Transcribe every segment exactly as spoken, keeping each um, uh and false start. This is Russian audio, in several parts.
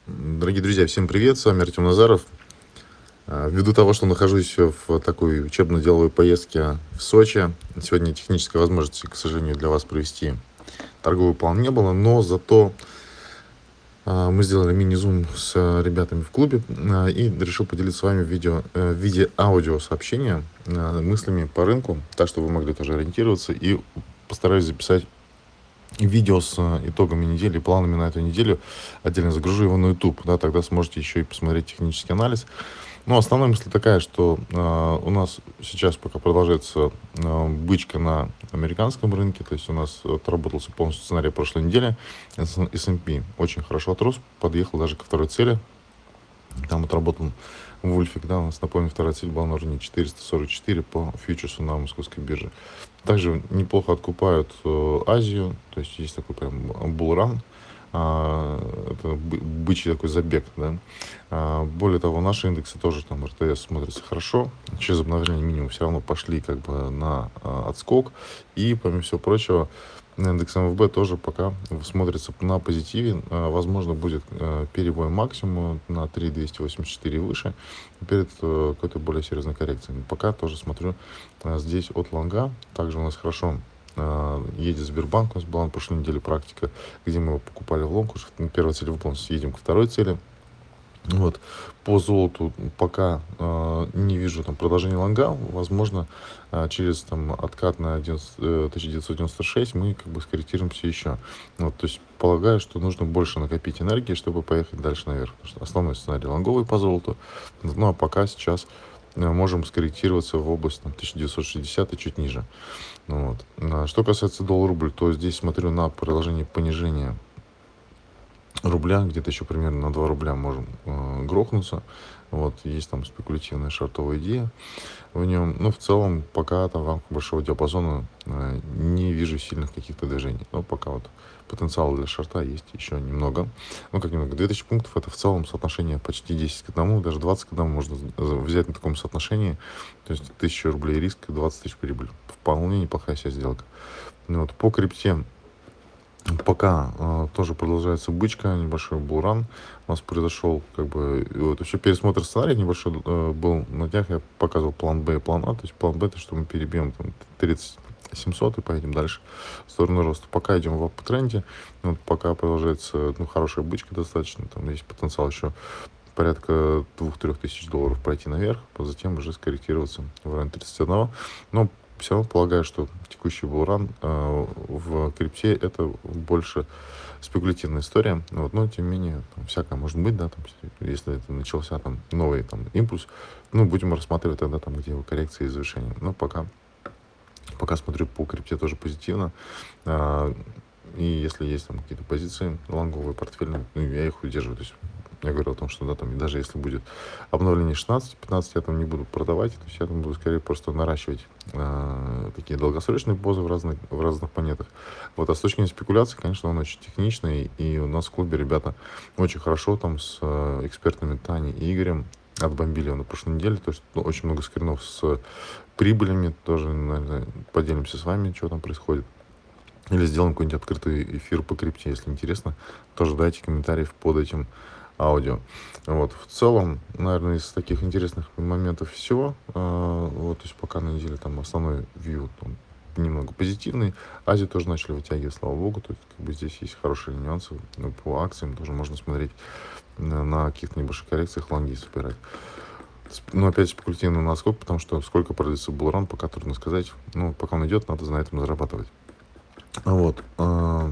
Дорогие друзья, всем привет, с вами Артем Назаров. А, Ввиду того, что нахожусь в такой учебно-деловой поездке в Сочи, сегодня технической возможности, к сожалению, для вас провести торговый план не было, но зато а, мы сделали мини-зум с ребятами в клубе а, и решил поделиться с вами в, видео, э, в виде аудиосообщения а, мыслями по рынку, так что вы могли тоже ориентироваться, и постараюсь записать видео с э, итогами недели, планами на эту неделю. Отдельно загружу его на YouTube, да, тогда сможете еще и посмотреть технический анализ. Ну, основная мысль такая, что э, у нас сейчас пока продолжается э, бычка на американском рынке, то есть у нас отработался полностью сценарий прошлой недели. эс энд пи очень хорошо отрос, подъехал даже ко второй цели. Там отработан вульфик, да, у нас, напомню, вторая цель была на уровне четыреста сорок четыре по фьючерсу на московской бирже. Также неплохо откупают э, Азию, то есть есть такой прям булран, а, это бы- бычий такой забег, да. А, более того, наши индексы тоже там эр тэ эс смотрится хорошо, через обновление минимум все равно пошли как бы на а, отскок, и помимо всего прочего, индекс эм эф бэ тоже пока смотрится на позитиве. А, Возможно, будет э, перебой максимума на три тысячи двести восемьдесят четыре и выше перед э, какой-то более серьезной коррекцией. Но пока тоже смотрю э, здесь от лонга. Также у нас хорошо э, едет Сбербанк. У нас была на прошлой неделе практика, где мы его покупали в лонг. Уже первая цель выполнена, едем ко второй цели. Вот. По золоту пока э, не вижу там продолжения лонга. Возможно, э, через там откат на одиннадцать, э, тысяча девятьсот девяносто шесть мы как бы скорректируемся еще. Вот, то есть полагаю, что нужно больше накопить энергии, чтобы поехать дальше наверх. Потому что основной сценарий лонговый по золоту. Ну а пока сейчас э, можем скорректироваться в область там, тысяча девятьсот шестьдесят и чуть ниже. Ну вот. А что касается доллар-рубль, то здесь смотрю на продолжение понижения рубля, где-то еще примерно на два рубля можем э, грохнуться. Вот, есть там спекулятивная шартовая идея в нем. Но в целом пока там в рамках большого диапазона э, не вижу сильных каких-то движений. Но пока вот потенциал для шарта есть еще немного. Ну, как немного, две тысячи пунктов это в целом соотношение почти десять к одному, даже двадцать к одному можно взять на таком соотношении. То есть тысяча рублей риск, двадцать тысяч прибыль. Вполне неплохая себе сделка. Ну, вот, по крипте пока э, тоже продолжается бычка, небольшой буран у нас произошел, как бы, и вот еще пересмотр сценария небольшой э, был на днях, я показывал план Б и план А, то есть план Б, это что мы перебьем там тридцать семьсот и поедем дальше в сторону роста. Пока идем в ап-тренде, вот пока продолжается, ну, хорошая бычка достаточно, там есть потенциал еще порядка двух-трех тысяч долларов пройти наверх, а затем уже скорректироваться в районе тридцать один. Но все равно полагаю, что текущий булран э, в крипте это больше спекулятивная история. Вот, но тем не менее, там, всякое может быть, да, там, если это начался там новый там импульс, ну, будем рассматривать тогда там, где его коррекция и завершение. Но пока, пока смотрю по крипте тоже позитивно. А, и если есть там какие-то позиции лонговые, портфельные, ну, я их удерживаю. То есть я говорю о том, что да, там, даже если будет обновление шестнадцать пятнадцать, я там не буду продавать. То есть я там буду скорее просто наращивать э, такие долгосрочные позы в разных, в разных монетах. Вот, а с точки зрения спекуляции, конечно, он очень техничный. И у нас в клубе ребята очень хорошо там с э, экспертами Таней и Игорем отбомбили его на прошлой неделе. То есть ну, очень много скринов с прибылями. Тоже, наверное, поделимся с вами, что там происходит. Или сделаем какой-нибудь открытый эфир по крипте, если интересно. Тоже дайте комментарий под этим аудио. Вот. В целом, наверное, из таких интересных моментов все. Вот, то есть пока на неделе там основной вью там, немного позитивный. Азию тоже начали вытягивать, слава богу. То есть как бы здесь есть хорошие нюансы. Ну, по акциям тоже можно смотреть на, на каких-то небольших коррекциях, лонги собирать. Ну, опять спекулятивный наскок, потому что сколько продлится булран, пока трудно сказать. Ну, пока он идет, надо на этом зарабатывать. Вот. а,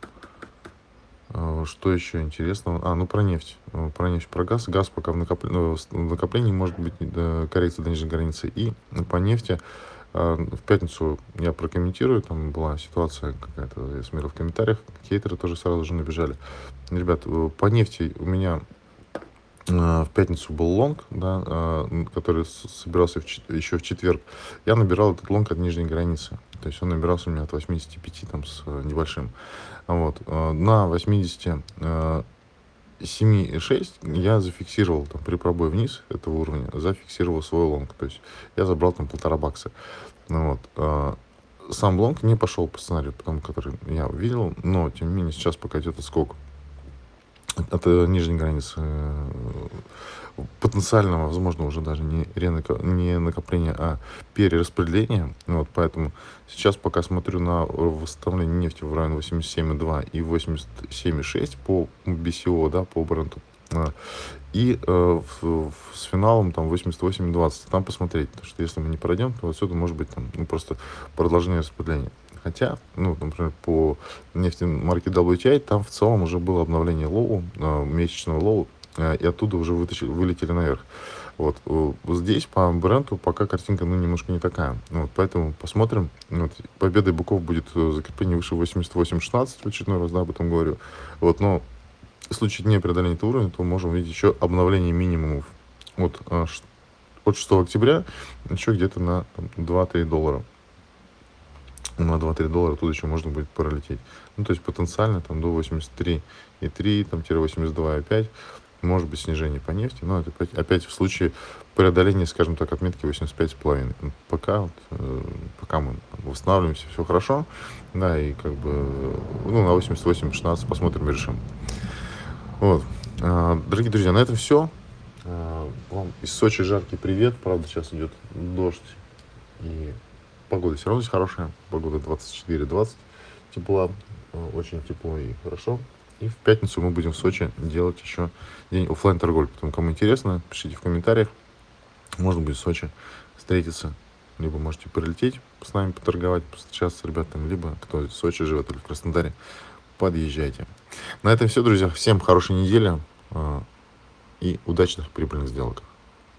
а, Что еще интересного? А, ну про нефть. А, Про нефть, про газ. Газ пока в, накопле- ну, в накоплении может быть э, коррекция до нижней границы. И по нефти а, в пятницу я прокомментирую. Там была ситуация какая-то, я смотрел в комментариях. Хейтеры тоже сразу же набежали. Ребят, э, по нефти у меня э, в пятницу был лонг, да, э, м, который с- собирался в чет- еще в четверг. Я набирал этот лонг от нижней границы. То есть он набирался у меня от восьмидесяти пяти там, с э, небольшим. Вот. э, На восьмидесяти семи и шесть я зафиксировал там, при пробое вниз этого уровня, зафиксировал свой лонг. То есть я забрал там полтора бакса. Ну, вот. э, Сам лонг не пошел по сценарию, потому который я увидел, но тем не менее сейчас пока идет отскок от э, нижней границы э, потенциального, возможно, уже даже не, ренако- не накопления, а перераспределения. Вот, поэтому сейчас пока смотрю на восстановление нефти в районе восемьдесят семь и два и восемьдесят семь и шесть по би си о, да, по бренду. А, И э, в- в- с финалом там восемьдесят восемь и двадцать. Там посмотреть, потому что если мы не пройдем, то отсюда может быть там, ну, просто продолжение распределения. Хотя, ну, например, по нефти марки дабл ю ти ай, там в целом уже было обновление лоу, э, месячного лоу, э, и оттуда уже вытащили, вылетели наверх. Вот. э, вот здесь по бренду пока картинка, ну, немножко не такая. Ну, вот, поэтому посмотрим. Вот, победой быков будет э, закрепление выше восемьдесят восемь шестнадцать, в очередной раз, да, об этом говорю. Вот, но в случае не преодоления этого уровня, то можем увидеть еще обновление минимумов от, а, ш- от шестого октября еще где-то на там, два-три доллара. На два-три доллара тут еще можно будет пролететь. Ну, то есть потенциально там до восемьдесят три и три, там, тире восемьдесят два и пять может быть снижение по нефти, но это опять, опять в случае преодоления, скажем так, отметки восемьдесят пять с половиной. Ну, Пока, вот, э, пока мы там восстанавливаемся, все хорошо, да, и как бы, э, ну, на восемьдесят восемь шестнадцать посмотрим и решим. Вот. А, Дорогие друзья, на этом все. Вам из Сочи жаркий привет. Правда, сейчас идет дождь. И погода все равно здесь хорошая. Погода двадцать четыре двадцать. Тепла. э, Очень тепло и хорошо. И в пятницу мы будем в Сочи делать еще день оффлайн торговли. Поэтому, кому интересно, пишите в комментариях. Можно будет в Сочи встретиться. Либо можете прилететь с нами поторговать, сейчас с ребятами, либо кто в Сочи живет или в Краснодаре, подъезжайте. На этом все, друзья. Всем хорошей недели э, и удачных прибыльных сделок.